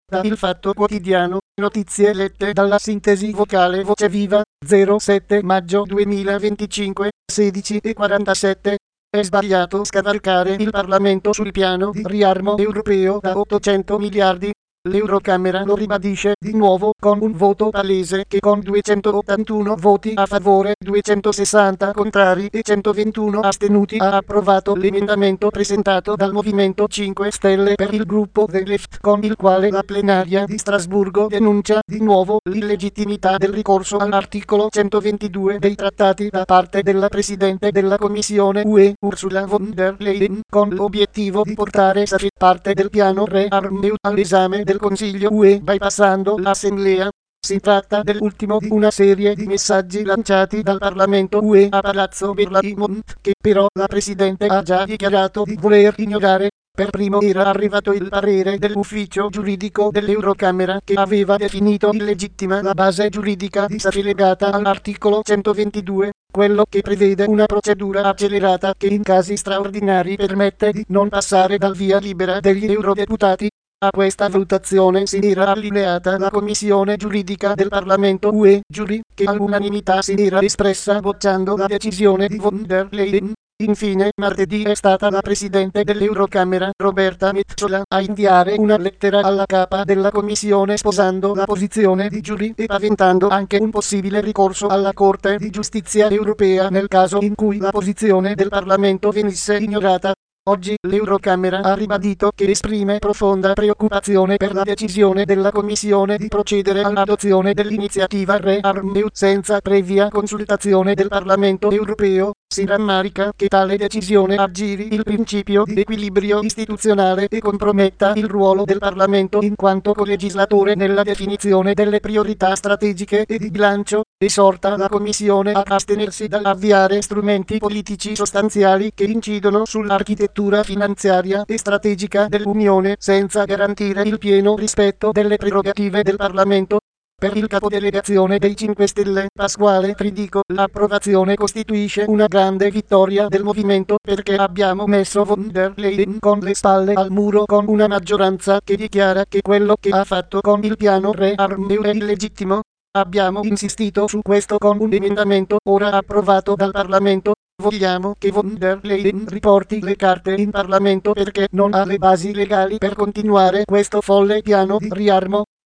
Da Il Fatto Quotidiano, notizie lette dalla sintesi vocale Voce Viva, 07 maggio 2025, 16:47. È sbagliato scavalcare il Parlamento sul piano di riarmo europeo da 800 miliardi. L'Eurocamera lo ribadisce di nuovo con un voto palese che con 281 voti a favore, 260 contrari e 121 astenuti ha approvato l'emendamento presentato dal Movimento 5 Stelle per il gruppo The Left, con il quale la plenaria di Strasburgo denuncia di nuovo l'illegittimità del ricorso all'articolo 122 dei trattati da parte della Presidente della Commissione UE, Ursula von der Leyen, con l'obiettivo di portare parte del piano ReArm-EU all'esame del Consiglio UE bypassando l'Assemblea. Si tratta dell'ultimo di una serie di messaggi lanciati dal Parlamento UE a Palazzo Berlaymont, che però la Presidente ha già dichiarato di voler ignorare. Per primo era arrivato il parere dell'ufficio giuridico dell'Eurocamera che aveva definito illegittima la base giuridica di SAFE legata all'articolo 122, quello che prevede una procedura accelerata che in casi straordinari permette di non passare dal via libera degli eurodeputati. A questa valutazione si era allineata la Commissione giuridica del Parlamento UE, Giuri, che all'unanimità si era espressa bocciando la decisione di von der Leyen. Infine, martedì è stata la Presidente dell'Eurocamera, Roberta Metsola, a inviare una lettera alla capa della Commissione sposando la posizione di Giuri e paventando anche un possibile ricorso alla Corte di Giustizia europea nel caso in cui la posizione del Parlamento venisse ignorata. Oggi l'Eurocamera ha ribadito che esprime profonda preoccupazione per la decisione della Commissione di procedere all'adozione dell'iniziativa ReArm-EU senza previa consultazione del Parlamento europeo. Si rammarica che tale decisione aggiri il principio di equilibrio istituzionale e comprometta il ruolo del Parlamento in quanto colegislatore nella definizione delle priorità strategiche e di bilancio. Esorta la Commissione a astenersi dall'avviare strumenti politici sostanziali che incidono sull'architettura finanziaria e strategica dell'Unione senza garantire il pieno rispetto delle prerogative del Parlamento. Per il capodelegazione dei 5 Stelle, Pasquale Tridico, l'approvazione costituisce una grande vittoria del movimento perché abbiamo messo von der Leyen con le spalle al muro con una maggioranza che dichiara che quello che ha fatto con il piano ReArm-EU è illegittimo. Abbiamo insistito su questo con un emendamento ora approvato dal Parlamento. Vogliamo che von der Leyen riporti le carte in Parlamento perché non ha le basi legali per continuare questo folle piano di riarmo.